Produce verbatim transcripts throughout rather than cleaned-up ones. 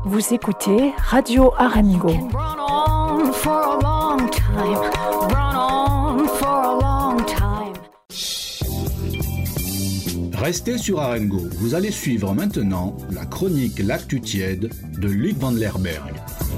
Vous écoutez Radio Arengo. Restez sur Arengo, vous allez suivre maintenant la chronique L'Actu Tiède de Luc Vanderberg.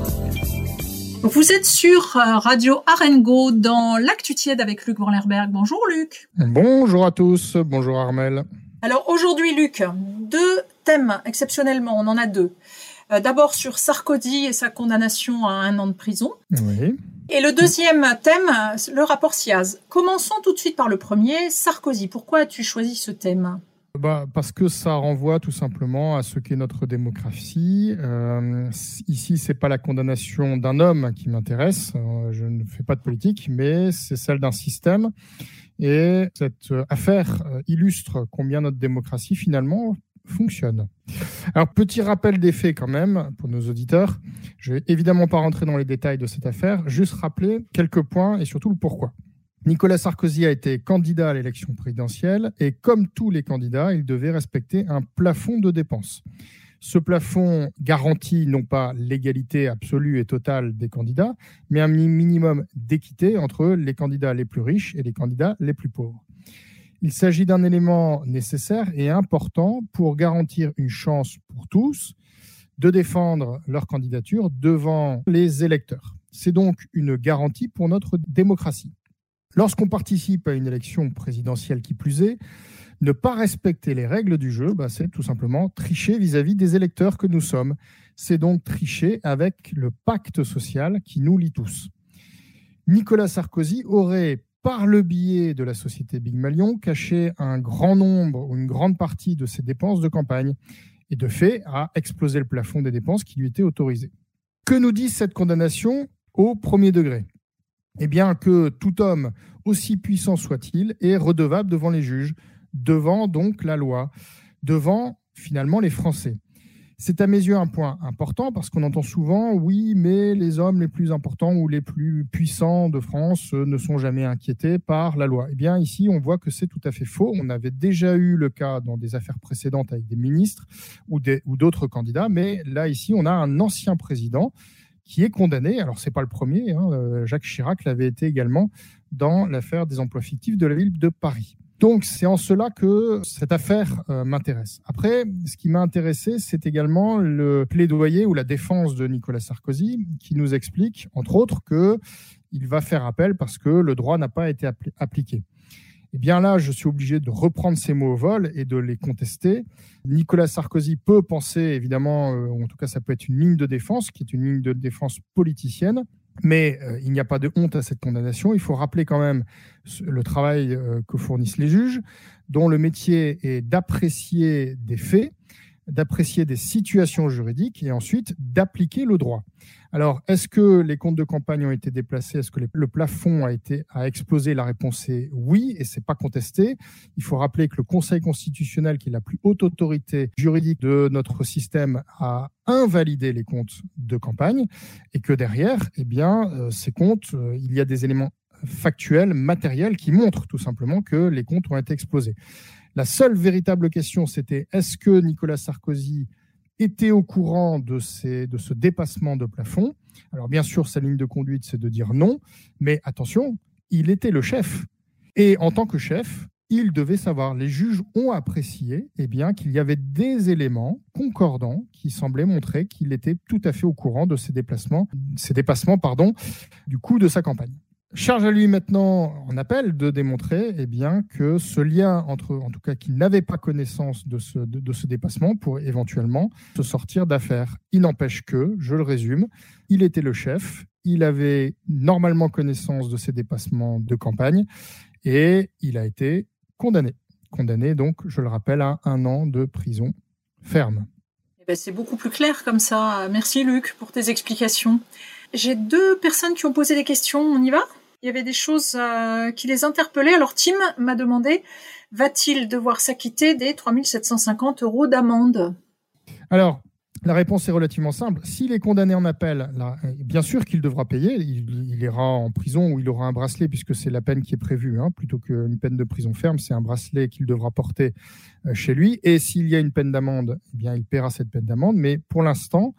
Vous êtes sur Radio Arengo dans L'Actu Tiède avec Luc Vanderberg. Bonjour Luc. Bonjour à tous, bonjour Armelle. Alors aujourd'hui Luc, deux thèmes exceptionnellement, on en a deux. Euh, d'abord sur Sarkozy et sa condamnation à un an de prison. Oui. Et le deuxième thème, le rapport SIAZ. Commençons tout de suite par le premier, Sarkozy. Pourquoi as-tu choisi ce thème ? Bah, parce que ça renvoie tout simplement à ce qu'est notre démocratie. Euh, ici, c'est pas la condamnation d'un homme qui m'intéresse. Euh, je ne fais pas de politique, mais c'est celle d'un système. Et cette affaire illustre combien notre démocratie, finalement, fonctionne. Alors, petit rappel des faits quand même, pour nos auditeurs. Je vais évidemment pas rentrer dans les détails de cette affaire, juste rappeler quelques points et surtout le pourquoi. Nicolas Sarkozy a été candidat à l'élection présidentielle et comme tous les candidats, il devait respecter un plafond de dépenses. Ce plafond garantit non pas l'égalité absolue et totale des candidats, mais un minimum d'équité entre les candidats les plus riches et les candidats les plus pauvres. Il s'agit d'un élément nécessaire et important pour garantir une chance pour tous de défendre leur candidature devant les électeurs. C'est donc une garantie pour notre démocratie. Lorsqu'on participe à une élection présidentielle qui plus est, ne pas respecter les règles du jeu, bah, c'est tout simplement tricher vis-à-vis des électeurs que nous sommes. C'est donc tricher avec le pacte social qui nous lie tous. Nicolas Sarkozy aurait, par le biais de la société Big Malion, caché un grand nombre ou une grande partie de ses dépenses de campagne et de fait a explosé le plafond des dépenses qui lui étaient autorisées. Que nous dit cette condamnation au premier degré ? Eh bien que tout homme, aussi puissant soit-il, est redevable devant les juges, devant donc la loi, devant finalement les Français. C'est à mes yeux un point important parce qu'on entend souvent « oui, mais les hommes les plus importants ou les plus puissants de France ne sont jamais inquiétés par la loi ». Eh bien ici, on voit que c'est tout à fait faux. On avait déjà eu le cas dans des affaires précédentes avec des ministres ou, des, ou d'autres candidats, mais là, ici, on a un ancien président qui est condamné. Alors, c'est pas le premier. Hein, Jacques Chirac l'avait été également dans l'affaire des emplois fictifs de la ville de Paris. Donc, c'est en cela que cette affaire euh, m'intéresse. Après, ce qui m'a intéressé, c'est également le plaidoyer ou la défense de Nicolas Sarkozy qui nous explique, entre autres, qu'il va faire appel parce que le droit n'a pas été appli- appliqué. Eh bien là, je suis obligé de reprendre ces mots au vol et de les contester. Nicolas Sarkozy peut penser, évidemment, euh, ou en tout cas ça peut être une ligne de défense, qui est une ligne de défense politicienne, mais euh, il n'y a pas de honte à cette condamnation. Il faut rappeler quand même le travail euh, que fournissent les juges, dont le métier est d'apprécier des faits, d'apprécier des situations juridiques et ensuite d'appliquer le droit. Alors, est-ce que les comptes de campagne ont été déplacés ? Est-ce que les, le plafond a été a explosé ? La réponse est oui, et c'est pas contesté. Il faut rappeler que le Conseil constitutionnel, qui est la plus haute autorité juridique de notre système, a invalidé les comptes de campagne, et que derrière, eh bien, euh, ces comptes, euh, il y a des éléments factuels, matériels, qui montrent tout simplement que les comptes ont été explosés. La seule véritable question, c'était est-ce que Nicolas Sarkozy était au courant de, ces, de ce dépassement de plafond ? Alors bien sûr, sa ligne de conduite, c'est de dire non, mais attention, il était le chef. Et en tant que chef, il devait savoir. Les juges ont apprécié eh bien, qu'il y avait des éléments concordants qui semblaient montrer qu'il était tout à fait au courant de ces déplacements, ces dépassements pardon, du coût de sa campagne. Charge à lui maintenant, en appel, de démontrer eh bien, que ce lien entre, en tout cas, qu'il n'avait pas connaissance de ce, de, de ce dépassement pour éventuellement se sortir d'affaire. Il n'empêche que, je le résume, il était le chef, il avait normalement connaissance de ces dépassements de campagne et il a été condamné. Condamné donc, je le rappelle, à un an de prison ferme. Eh ben, c'est beaucoup plus clair comme ça. Merci Luc pour tes explications. J'ai deux personnes qui ont posé des questions, on y va ? Il y avait des choses euh, qui les interpellaient. Alors Tim m'a demandé, va-t-il devoir s'acquitter des trois mille sept cent cinquante euros d'amende ? Alors, la réponse est relativement simple. S'il est condamné en appel, là, bien sûr qu'il devra payer. Il, il ira en prison ou il aura un bracelet puisque c'est la peine qui est prévue. Hein, plutôt qu'une peine de prison ferme, c'est un bracelet qu'il devra porter euh, chez lui. Et s'il y a une peine d'amende, eh bien, il paiera cette peine d'amende. Mais pour l'instant,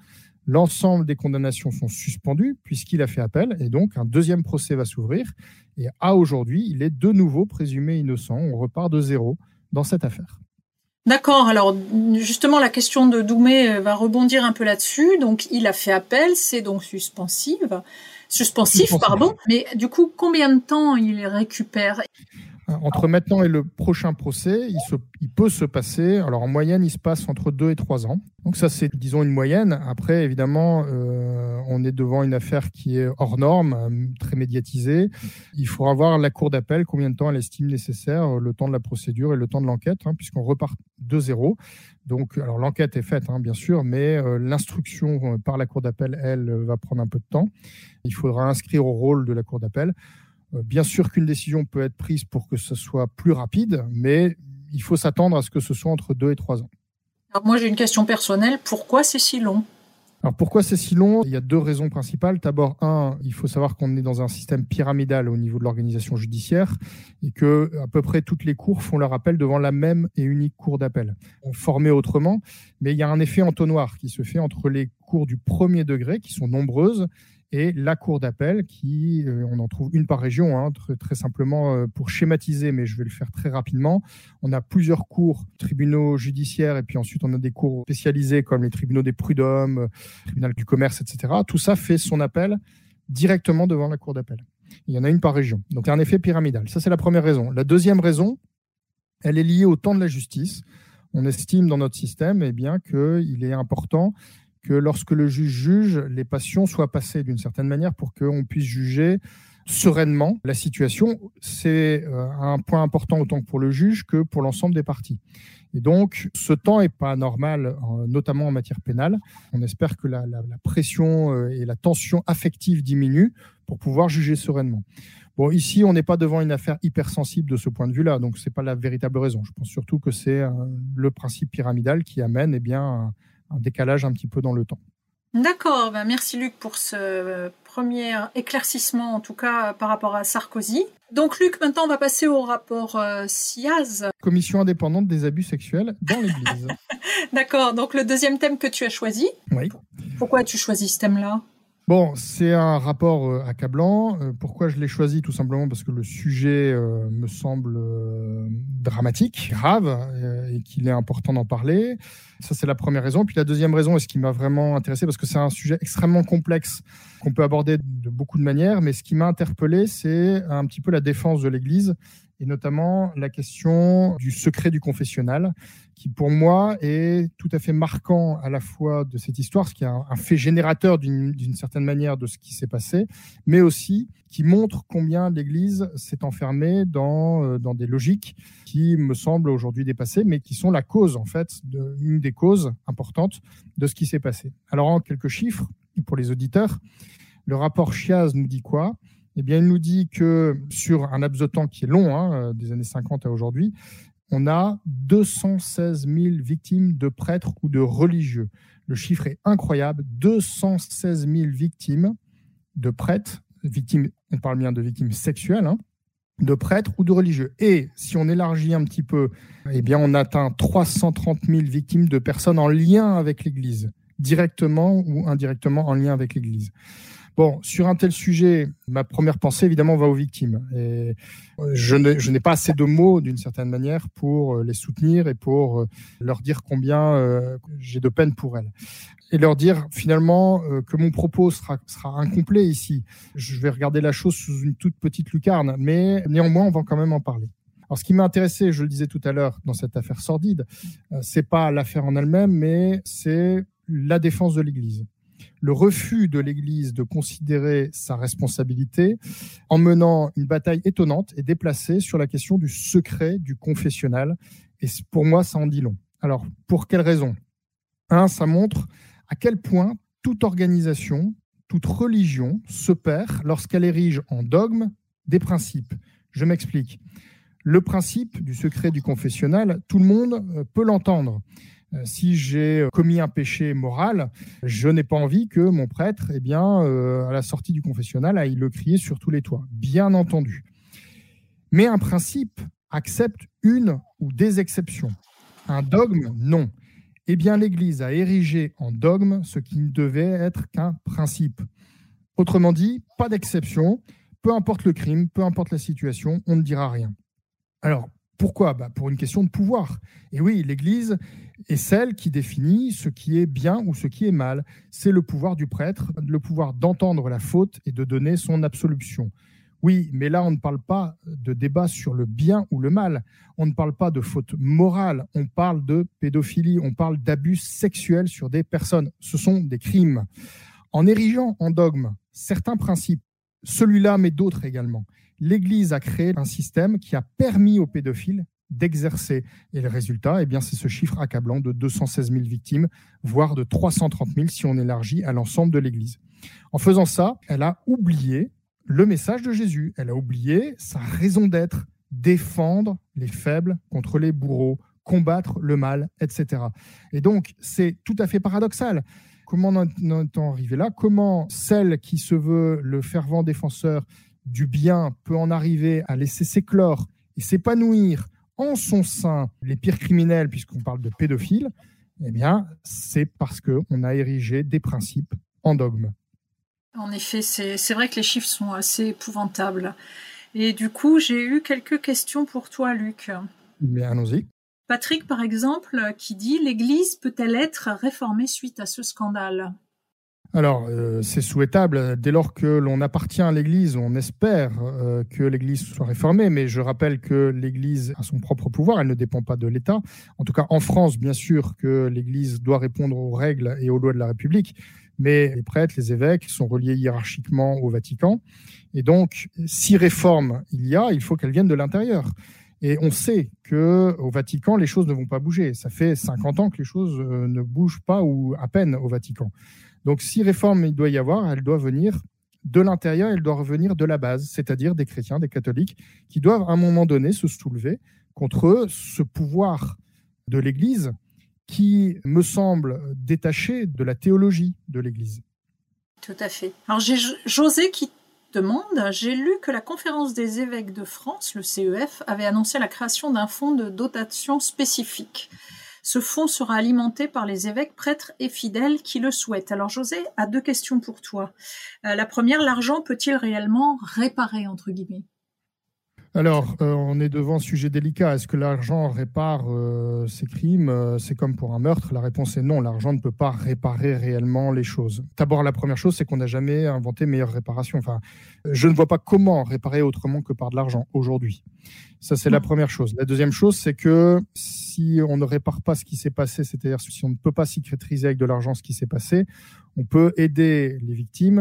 L'ensemble des condamnations sont suspendues puisqu'il a fait appel et donc un deuxième procès va s'ouvrir. Et à aujourd'hui, il est de nouveau présumé innocent. On repart de zéro dans cette affaire. D'accord. Alors, justement, la question de Doumé va rebondir un peu là-dessus. Donc, il a fait appel, c'est donc suspensive, suspensif, suspensif. pardon. Mais du coup, combien de temps il récupère ? Entre maintenant et le prochain procès, il, se, il peut se passer, alors en moyenne, il se passe entre deux et trois ans. Donc ça, c'est, disons, une moyenne. Après, évidemment, euh, on est devant une affaire qui est hors norme, très médiatisée. Il faudra voir la cour d'appel combien de temps elle estime nécessaire, le temps de la procédure et le temps de l'enquête, hein, puisqu'on repart de zéro. Donc, alors l'enquête est faite, hein, bien sûr, mais euh, l'instruction par la cour d'appel, elle, va prendre un peu de temps. Il faudra inscrire au rôle de la cour d'appel. Bien sûr qu'une décision peut être prise pour que ce soit plus rapide, mais il faut s'attendre à ce que ce soit entre deux et trois ans. Alors moi, j'ai une question personnelle. Pourquoi c'est si long ? Alors pourquoi c'est si long ? Il y a deux raisons principales. D'abord, un, il faut savoir qu'on est dans un système pyramidal au niveau de l'organisation judiciaire et que à peu près toutes les cours font leur appel devant la même et unique cour d'appel. Formée autrement, mais il y a un effet entonnoir qui se fait entre les cours du premier degré, qui sont nombreuses, et la cour d'appel, qui, euh, on en trouve une par région, hein, très, très simplement euh, pour schématiser, mais je vais le faire très rapidement. On a plusieurs cours, tribunaux judiciaires, et puis ensuite on a des cours spécialisés comme les tribunaux des prud'hommes, euh, tribunal du commerce, et cetera. Tout ça fait son appel directement devant la cour d'appel. Il y en a une par région. Donc, c'est un effet pyramidal. Ça, c'est la première raison. La deuxième raison, elle est liée au temps de la justice. On estime dans notre système eh bien, qu'il est important que lorsque le juge juge, les passions soient passées d'une certaine manière pour qu'on puisse juger sereinement la situation. C'est un point important autant pour le juge que pour l'ensemble des parties. Et donc, ce temps n'est pas normal, notamment en matière pénale. On espère que la, la, la pression et la tension affective diminuent pour pouvoir juger sereinement. Bon, ici, on n'est pas devant une affaire hypersensible de ce point de vue-là, donc ce n'est pas la véritable raison. Je pense surtout que c'est le principe pyramidal qui amène eh bien, un, un décalage un petit peu dans le temps. D'accord, ben merci Luc pour ce premier éclaircissement, en tout cas par rapport à Sarkozy. Donc Luc, maintenant on va passer au rapport euh, SIAZ. Commission indépendante des abus sexuels dans l'Église. D'accord, donc le deuxième thème que tu as choisi. Oui. Pourquoi as-tu choisi ce thème-là ? Bon, c'est un rapport euh, accablant. Euh, pourquoi je l'ai choisi ? Tout simplement parce que le sujet euh, me semble euh, dramatique, grave, euh, et qu'il est important d'en parler. Ça, c'est la première raison. Puis la deuxième raison, et ce qui m'a vraiment intéressé, parce que c'est un sujet extrêmement complexe qu'on peut aborder de beaucoup de manières, mais ce qui m'a interpellé, c'est un petit peu la défense de l'Église, et notamment la question du secret du confessionnal, qui pour moi est tout à fait marquant à la fois de cette histoire, ce qui est un, un fait générateur d'une, d'une certaine manière de ce qui s'est passé, mais aussi qui montre combien l'Église s'est enfermée dans, euh, dans des logiques qui me semblent aujourd'hui dépassées, mais qui sont la cause, en fait, de, une des causes importantes de ce qui s'est passé. Alors, en quelques chiffres, pour les auditeurs, le rapport SIAZ nous dit quoi ? Eh bien, il nous dit que sur un laps de temps qui est long, hein, des années cinquante à aujourd'hui, on a deux cent seize mille victimes de prêtres ou de religieux. Le chiffre est incroyable, deux cent seize mille victimes de prêtres, victimes, on parle bien de victimes sexuelles, hein, de prêtres ou de religieux. Et si on élargit un petit peu, eh bien, on atteint trois cent trente mille victimes de personnes en lien avec l'Église, directement ou indirectement en lien avec l'Église. Bon, sur un tel sujet, ma première pensée, évidemment, va aux victimes. Et je, ne, je n'ai pas assez de mots, d'une certaine manière, pour les soutenir et pour leur dire combien euh, j'ai de peine pour elles. Et leur dire, finalement, euh, que mon propos sera, sera incomplet ici. Je vais regarder la chose sous une toute petite lucarne, mais néanmoins, on va quand même en parler. Alors, ce qui m'a intéressé, je le disais tout à l'heure, dans cette affaire sordide, euh, c'est pas l'affaire en elle-même, mais c'est la défense de l'Église. Le refus de l'Église de considérer sa responsabilité en menant une bataille étonnante et déplacée sur la question du secret du confessionnal. Et pour moi, ça en dit long. Alors, pour quelles raisons ? Un, ça montre à quel point toute organisation, toute religion se perd lorsqu'elle érige en dogme des principes. Je m'explique. Le principe du secret du confessionnal, tout le monde peut l'entendre. Si j'ai commis un péché moral, je n'ai pas envie que mon prêtre, eh bien, euh, à la sortie du confessionnal, aille le crier sur tous les toits. Bien entendu. Mais un principe accepte une ou des exceptions. Un dogme, non. Eh bien, l'Église a érigé en dogme ce qui ne devait être qu'un principe. Autrement dit, pas d'exception, peu importe le crime, peu importe la situation, on ne dira rien. Alors, pourquoi ? Bah, pour une question de pouvoir. Et oui, l'Église est celle qui définit ce qui est bien ou ce qui est mal. C'est le pouvoir du prêtre, le pouvoir d'entendre la faute et de donner son absolution. Oui, mais là, on ne parle pas de débat sur le bien ou le mal. On ne parle pas de faute morale. On parle de pédophilie. On parle d'abus sexuels sur des personnes. Ce sont des crimes. En érigeant en dogme certains principes, celui-là, mais d'autres également, l'Église a créé un système qui a permis aux pédophiles d'exercer. Et le résultat, eh bien, c'est ce chiffre accablant de deux cent seize mille victimes, voire de trois cent trente mille si on élargit à l'ensemble de l'Église. En faisant ça, elle a oublié le message de Jésus. Elle a oublié sa raison d'être, défendre les faibles contre les bourreaux, combattre le mal, et cetera. Et donc, c'est tout à fait paradoxal. Comment en est-on arrivé là ? Comment celle qui se veut le fervent défenseur du bien peut en arriver à laisser s'éclore et s'épanouir en son sein les pires criminels, puisqu'on parle de pédophiles ? Eh bien, c'est parce qu'on a érigé des principes en dogme. En effet, c'est, c'est vrai que les chiffres sont assez épouvantables. Et du coup, j'ai eu quelques questions pour toi, Luc. Mais allons-y. Patrick, par exemple, qui dit « L'Église peut-elle être réformée suite à ce scandale ?» Alors, euh, c'est souhaitable. Dès lors que l'on appartient à l'Église, on espère euh, que l'Église soit réformée. Mais je rappelle que l'Église a son propre pouvoir, elle ne dépend pas de l'État. En tout cas, en France, bien sûr que l'Église doit répondre aux règles et aux lois de la République. Mais les prêtres, les évêques sont reliés hiérarchiquement au Vatican. Et donc, si réforme il y a, il faut qu'elle vienne de l'intérieur. Et on sait qu'au Vatican, les choses ne vont pas bouger. Ça fait cinquante ans que les choses ne bougent pas ou à peine au Vatican. Donc, si réforme il doit y avoir, elle doit venir de l'intérieur, elle doit revenir de la base, c'est-à-dire des chrétiens, des catholiques, qui doivent à un moment donné se soulever contre ce pouvoir de l'Église qui me semble détaché de la théologie de l'Église. Tout à fait. Alors, j'ai José qui demande, j'ai lu que la Conférence des évêques de France, le C E F, avait annoncé la création d'un fonds de dotation spécifique. Ce fonds sera alimenté par les évêques, prêtres et fidèles qui le souhaitent. Alors José a deux questions pour toi. Euh, la première, l'argent peut-il réellement réparer, entre guillemets ? Alors, euh, on est devant un sujet délicat. Est-ce que l'argent répare euh, ces crimes ? euh, C'est comme pour un meurtre. La réponse est non. L'argent ne peut pas réparer réellement les choses. D'abord, la première chose, c'est qu'on n'a jamais inventé meilleure réparation. Enfin, je ne vois pas comment réparer autrement que par de l'argent aujourd'hui. Ça, c'est la première chose. La deuxième chose, c'est que si on ne répare pas ce qui s'est passé, c'est-à-dire si on ne peut pas cicatriser avec de l'argent ce qui s'est passé, on peut aider les victimes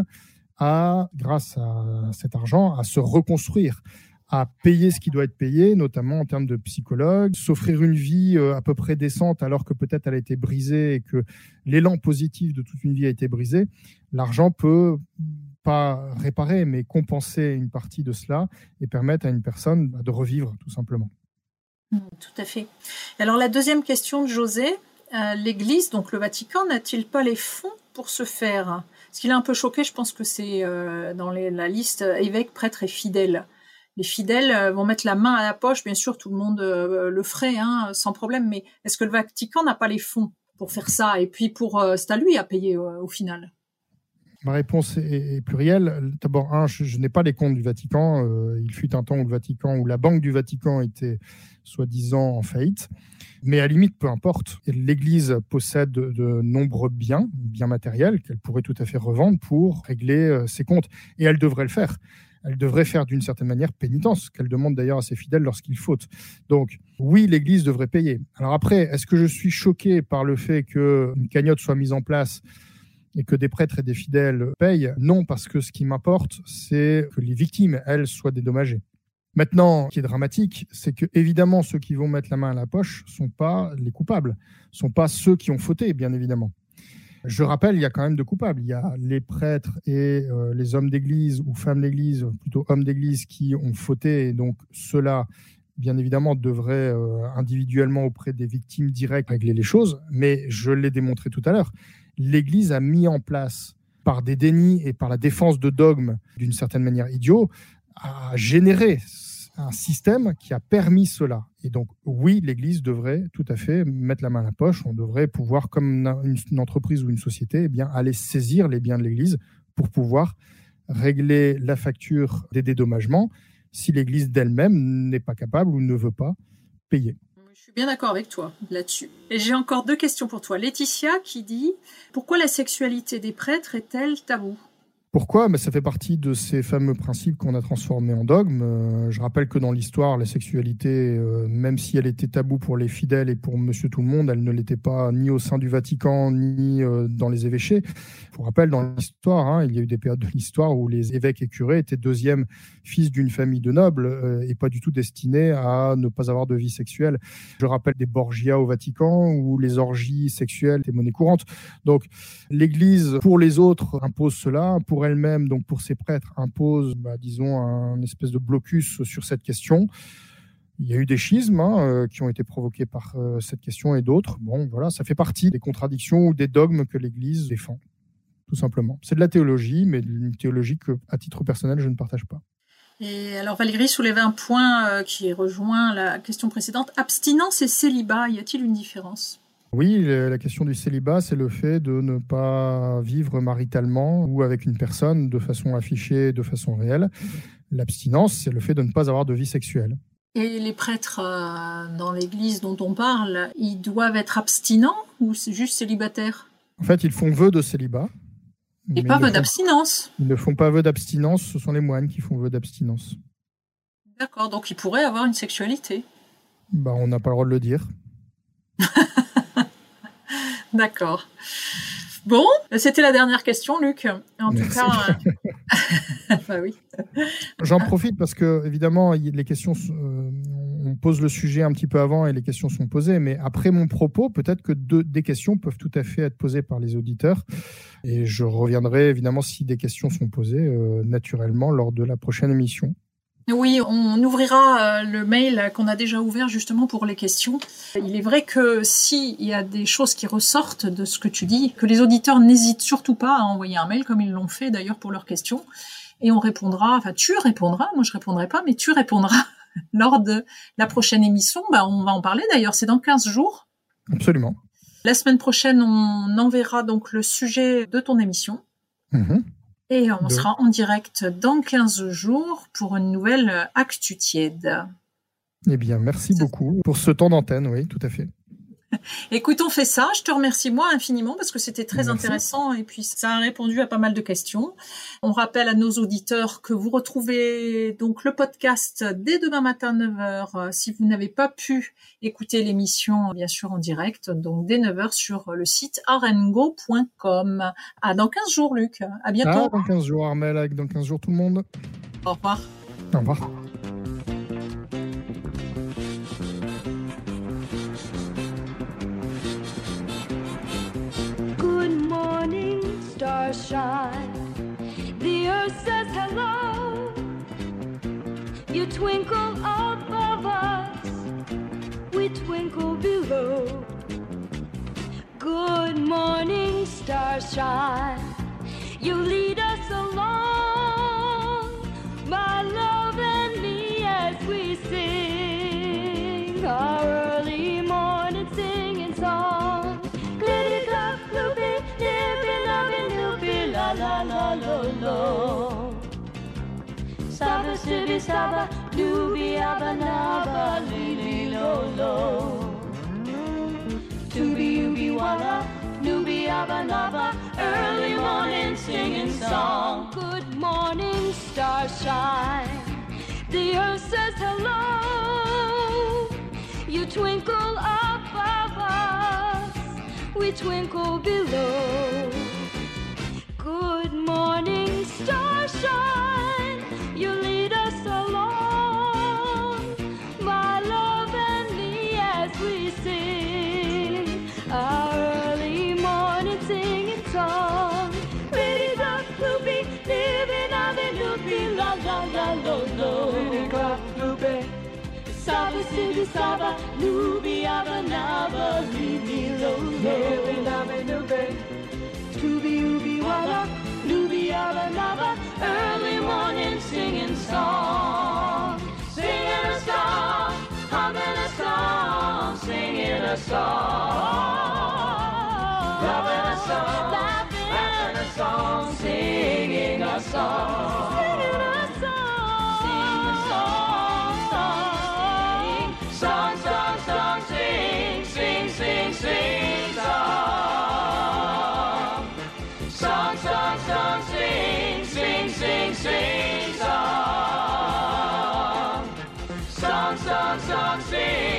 à, grâce à cet argent, à se reconstruire, à payer ce qui doit être payé, notamment en termes de psychologue, s'offrir une vie à peu près décente alors que peut-être elle a été brisée et que l'élan positif de toute une vie a été brisé. L'argent peut pas réparer, mais compenser une partie de cela et permettre à une personne de revivre, tout simplement. Tout à fait. Alors la deuxième question de José, euh, l'Église, donc le Vatican, n'a-t-il pas les fonds pour ce faire ? Ce qui l'a un peu choqué, je pense que c'est euh, dans les, la liste évêques, prêtres et fidèles. Les fidèles vont mettre la main à la poche, bien sûr, tout le monde euh, le ferait, hein, sans problème, mais est-ce que le Vatican n'a pas les fonds pour faire ça ? Et puis, pour, euh, c'est à lui à payer euh, au final. Ma réponse est, est plurielle. D'abord, un, je, je n'ai pas les comptes du Vatican. Euh, il fut un temps où le Vatican, où la Banque du Vatican était soi-disant en faillite. Mais à la limite, peu importe. L'Église possède de, de nombreux biens, biens matériels, qu'elle pourrait tout à fait revendre pour régler euh, ses comptes. Et elle devrait le faire. Elle devrait faire d'une certaine manière pénitence, qu'elle demande d'ailleurs à ses fidèles lorsqu'ils fautent. Donc, oui, l'Église devrait payer. Alors après, est-ce que je suis choqué par le fait qu'une cagnotte soit mise en place et que des prêtres et des fidèles payent ? Non, parce que ce qui m'importe, c'est que les victimes, elles, soient dédommagées. Maintenant, ce qui est dramatique, c'est que évidemment, ceux qui vont mettre la main à la poche ne sont pas les coupables, ne sont pas ceux qui ont fauté, bien évidemment. Je rappelle, il y a quand même deux coupables. Il y a les prêtres et euh, les hommes d'église ou femmes d'église, plutôt hommes d'église, qui ont fauté. Et donc, ceux-là, bien évidemment, devraient euh, individuellement auprès des victimes directes régler les choses. Mais je l'ai démontré tout à l'heure. L'Église a mis en place, par des dénis et par la défense de dogmes d'une certaine manière idiot, à générer un système qui a permis cela. Et donc, oui, l'Église devrait tout à fait mettre la main à la poche. On devrait pouvoir, comme une, une entreprise ou une société, eh bien, aller saisir les biens de l'Église pour pouvoir régler la facture des dédommagements si l'Église d'elle-même n'est pas capable ou ne veut pas payer. Je suis bien d'accord avec toi là-dessus. Et j'ai encore deux questions pour toi. Laetitia qui dit « Pourquoi la sexualité des prêtres est-elle taboue ?» Pourquoi ? Ben, ça fait partie de ces fameux principes qu'on a transformés en dogmes. Euh, je rappelle que dans l'histoire, la sexualité, euh, même si elle était taboue pour les fidèles et pour monsieur tout le monde, elle ne l'était pas ni au sein du Vatican, ni euh, dans les évêchés. Je vous rappelle, dans l'histoire, hein, il y a eu des périodes de l'histoire où les évêques et curés étaient deuxième fils d'une famille de nobles euh, et pas du tout destinés à ne pas avoir de vie sexuelle. Je rappelle des Borgia au Vatican où les orgies sexuelles étaient monnaie courante. Donc, l'Église, pour les autres, impose cela. Pour elle-même, donc pour ses prêtres, impose, bah, disons, un espèce de blocus sur cette question. Il y a eu des schismes hein, euh, qui ont été provoqués par euh, cette question et d'autres. Bon, voilà, ça fait partie des contradictions ou des dogmes que l'Église défend, tout simplement. C'est de la théologie, mais une théologie que, à titre personnel, je ne partage pas. Et alors Valérie soulève un point euh, qui rejoint la question précédente. Abstinence et célibat, y a-t-il une différence ? Oui, la question du célibat, c'est le fait de ne pas vivre maritalement ou avec une personne de façon affichée, de façon réelle. L'abstinence, c'est le fait de ne pas avoir de vie sexuelle. Et les prêtres euh, dans l'Église dont on parle, ils doivent être abstinents ou c'est juste célibataires ? En fait, ils font vœu de célibat. Et pas vœu d'abstinence ? Ils ne font pas vœu d'abstinence, ce sont les moines qui font vœu d'abstinence. D'accord, donc ils pourraient avoir une sexualité. Bah, on n'a pas le droit de le dire. D'accord. Bon, c'était la dernière question, Luc. En Merci. tout cas, euh... bah oui. J'en profite parce que évidemment, les questions, euh, on pose le sujet un petit peu avant et les questions sont posées. Mais après mon propos, peut-être que de, des questions peuvent tout à fait être posées par les auditeurs. Et je reviendrai évidemment si des questions sont posées euh, naturellement lors de la prochaine émission. Oui, on ouvrira le mail qu'on a déjà ouvert justement pour les questions. Il est vrai que s'il y a des choses qui ressortent de ce que tu dis, que les auditeurs n'hésitent surtout pas à envoyer un mail, comme ils l'ont fait d'ailleurs pour leurs questions, et on répondra, enfin tu répondras, moi je répondrai pas, mais tu répondras lors de la prochaine émission. Bah, on va en parler d'ailleurs, c'est dans quinze jours. Absolument. La semaine prochaine, on enverra donc le sujet de ton émission. Mmh. Et on de... sera en direct dans quinze jours pour une nouvelle Actu Tiède. Eh bien, merci beaucoup pour ce temps d'antenne, oui, tout à fait. Écoute, on fait ça. Je te remercie moi infiniment parce que c'était très Merci. intéressant et puis ça a répondu à pas mal de questions. On rappelle à nos auditeurs que vous retrouvez donc le podcast dès demain matin neuf heures si vous n'avez pas pu écouter l'émission bien sûr en direct, donc dès neuf heures sur le site arengo point com. À dans quinze jours, Luc. À bientôt. Ah, dans quinze jours, Armel, dans quinze jours tout le monde. Au revoir. Au revoir. Starshine, the earth says hello. You twinkle above us, we twinkle below. Good morning, starshine, you lead us along, my love and me, as we sing our early morning singing song. Glitty clop, loopy, nippy, loving, loopy, la la la lo lo. Saba, sibby, saba, doobie, abba, naba, lily, lo lo. Tooby, ooby, walla, noobie, abba, naba, early morning singing song. Good morning, starshine, the earth says hello. You twinkle above us, we twinkle below. Good morning, starshine, you lead us along, my love and me, as we sing our early morning singing song. Pretty duck, loopy, living on the loopy, la la la lo lo. Pretty duck, loopy, saba, sibby, saba, loopy, abba, naba, lily, lo lo. Living on the loopy, tooby, ooby, walla, loopy, abba, naba, early morning singing song. Sing song, loving a song, laughing a song, singing a song, singing a song, sing a song, song, song, song, sing, sing, sing, sing, song, song, song, song, sing, sing, sing, sing, song, song, song, song, sing.